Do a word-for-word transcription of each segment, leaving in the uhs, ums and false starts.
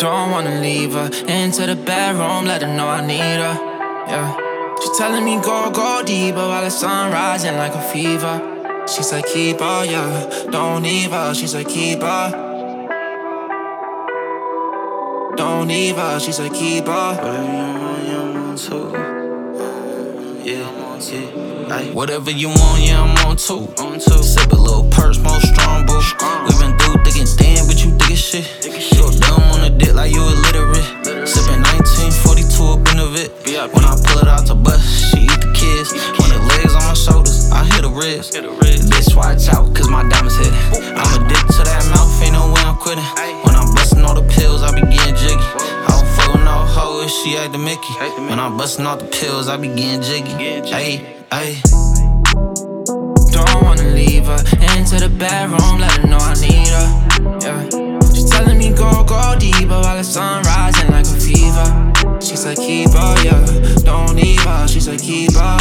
Don't wanna leave her. Into the bedroom, let her know I need her. Yeah. She telling me go, go deeper while the sun rising like a fever. She said keep her, yeah. Don't leave her. She said keep her. Don't leave her. She said keep her. Yeah, yeah. Whatever you want, yeah, I'm on too. On too. Sip a little perch, more strong, boo. We been through thick and thin, but you thick as shit. Go dumb on the dick like you illiterate. Sippin' nineteen forty-two up in the Vit. When I pull it out to bust, she eat the kids. When the legs on my shoulders, I hit the ribs. Bitch, watch out, cause my diamonds hitting. I'm addicted to that mouth, ain't no way I'm quitting. When I'm bustin' all the pills, I be getting jiggy. I don't fuck with no hoe if she act the Mickey. When I'm bustin' all the pills, I be getting jiggy. Ayy, ayy. Don't wanna leave her. Into the bedroom, let her know I need her. Yeah. She telling me go, go deeper while the sun rising like a fever. She said keep her, yeah. Don't leave her. She said keep her.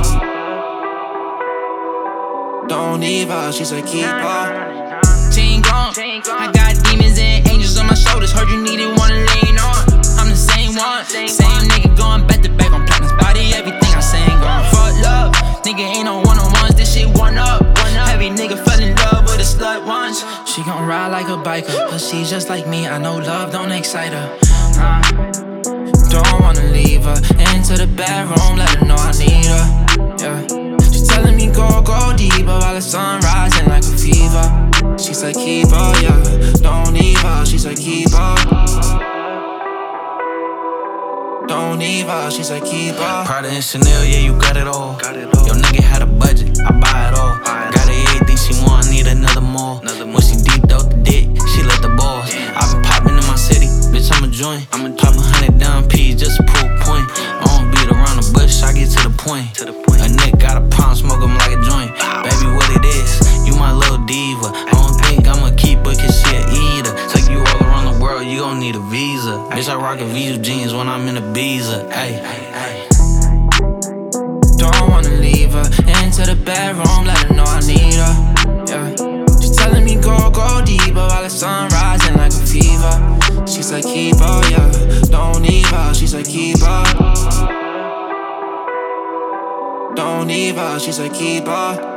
Don't leave her. She said keep her. She ain't gone. I got demons and angels on my shoulders. Heard you needed one to lean on. I'm the same one. Same nigga going back to back on platinum's body. Everything I sing gone. Fuck love. Nigga ain't no one-on-ones. This shit one up. Heavy nigga fell in love with a slut once. She gon' ride like a biker, but she's just like me. I know love don't excite her. Nah. Don't wanna leave her. Into the bedroom, let her know I need her. Yeah. She telling me go, go deeper while the sun rising like a fever. She said keep her, yeah. Don't leave her. She said keep her. Don't leave her. She said keep her. Prada and Chanel, yeah, you got it all. Your nigga had a budget, I buy it all. Got her everything she want, need another more. When she deeped out the dick, she let the balls. I been popping in my city, bitch, I'm a joint. I'ma pop a hundred down P's just to prove a point. I don't beat around the bush, I get to the point. A nigga got a pound, smoke him like a joint. Baby, what it is, you my little diva. I don't think I'ma keep her cause she a eater. Take you all around the world, you gon' need a visa. Bitch, I rock a Visa jeans when I'm in a Ibiza. Ay, ay, ay. Don't wanna leave her. Into the bedroom, let her know I need her. Yeah. She telling me go, go deeper while the sun rising like a fever. She said keep her, yeah. Don't leave her. She said keep her. Don't leave her. She said keep her.